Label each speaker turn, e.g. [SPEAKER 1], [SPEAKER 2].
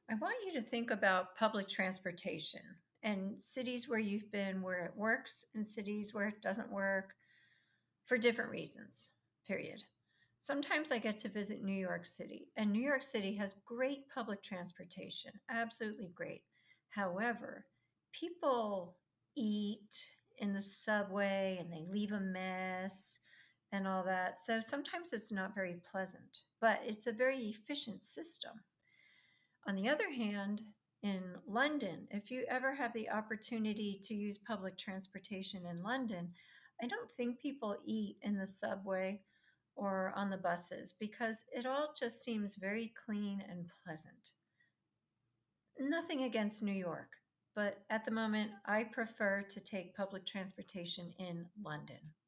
[SPEAKER 1] I want you to think about public transportation and cities where you've been where it works and cities where it doesn't work for different reasons, period. Sometimes I get to visit New York City, and New York City has great public transportation, absolutely great. However, people eat in the subway and they leave a mess and all that. So sometimes it's not very pleasant, but it's a very efficient system. On the other hand, in London, if you ever have the opportunity to use public transportation in London, I don't think people eat in the subway or on the buses because it all just seems very clean and pleasant. Nothing against New York, but at the moment, I prefer to take public transportation in London.